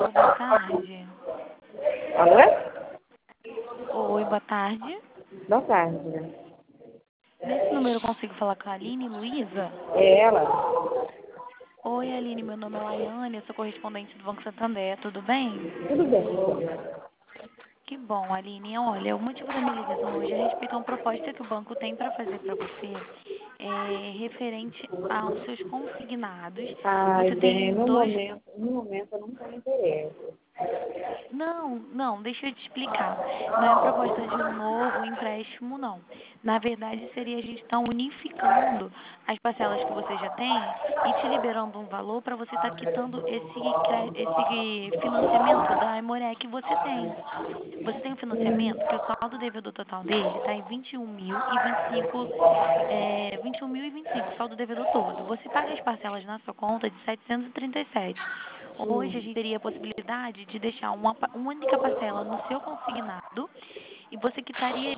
Alô, boa tarde. Alô? Oi, boa tarde. Boa tarde. Nesse número eu consigo falar com a Aline Luiza? É ela? Oi, Aline, meu nome é Laiane, eu sou correspondente do Banco Santander, tudo bem? Tudo bem. Que bom, Aline. Olha, o motivo da minha ligação hoje é a respeito a uma proposta que o banco tem para fazer para você, referente aos seus consignados. Ai, Você bem, tem dois. no momento eu não tenho interesse. Não, deixa eu te explicar. Não é a proposta de um novo empréstimo, não. Na verdade, seria a gente estar unificando as parcelas que você já tem e te liberando um valor para você estar quitando esse financiamento da Aimoré que você tem. Você tem um financiamento que o saldo devedor total dele está em 21.025, 21.025, saldo devedor todo. Você paga as parcelas na sua conta de 737. Hoje a gente teria a possibilidade de deixar uma única parcela no seu consignado e você quitaria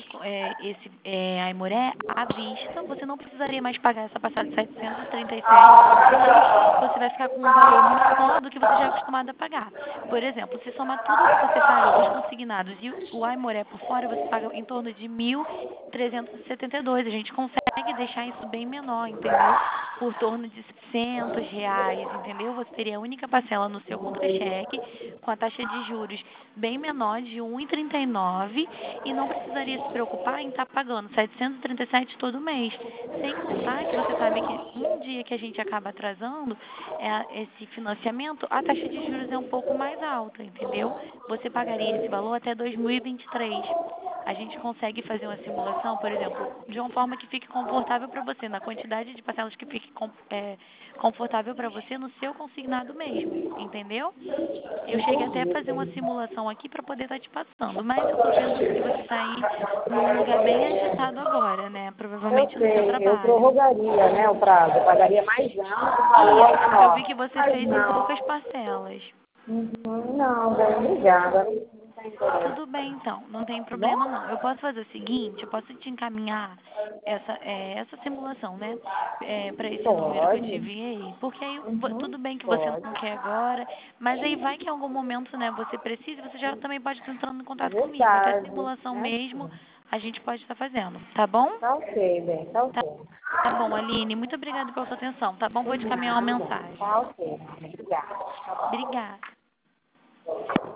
Aimoré à vista. Você não precisaria mais pagar essa parcela de 737, e você vai ficar com um valor menor do que você já é acostumado a pagar. Por exemplo, se somar tudo o que você paga, os consignados e o Aimoré por fora, você paga em torno de 1.372. A gente consegue deixar isso bem menor, entendeu? Por torno de R$ 600, entendeu? Você teria a única parcela no seu contra-cheque, com a taxa de juros bem menor, de 1,39, e não precisaria se preocupar em estar pagando 737 todo mês. Sem contar que você sabe que um dia que a gente acaba atrasando esse financiamento, a taxa de juros é um pouco mais alta, entendeu? Você pagaria esse valor até 2023. A gente consegue fazer uma simulação, por exemplo, de uma forma que fique confortável para você, na quantidade de parcelas que fique confortável para você no seu consignado mesmo, entendeu? Eu cheguei até a Entendi, fazer uma bem. simulação aqui para poder estar te passando, mas eu estou vendo que você está aí num lugar bem agitado agora, né? Eu Provavelmente no seu sei, eu trabalho. prorrogaria, né, o prazo. Eu pagaria mais anos o valor Isso, porque eu vi menor. que você Mas fez em poucas não. parcelas. Não, bem, obrigada. Não tem interesse. Tudo bem, então, não tem Tá problema bom? não. Eu posso fazer o seguinte, eu posso te encaminhar essa simulação, né, para esse número que eu te Pode. enviei, porque aí tudo bem que você Pode. não quer agora, mas aí vai que em algum momento, né, você precisa, você já também pode estar entrando em É contato comigo. Até a verdade. simulação É mesmo assim. a gente pode estar fazendo, tá bom? Tá ok, bem, tá Tá, ok. tá bom, Aline, muito obrigada pela sua atenção, tá bom? Vou De te encaminhar uma nada. mensagem. Tá ok. Obrigada. Obrigada.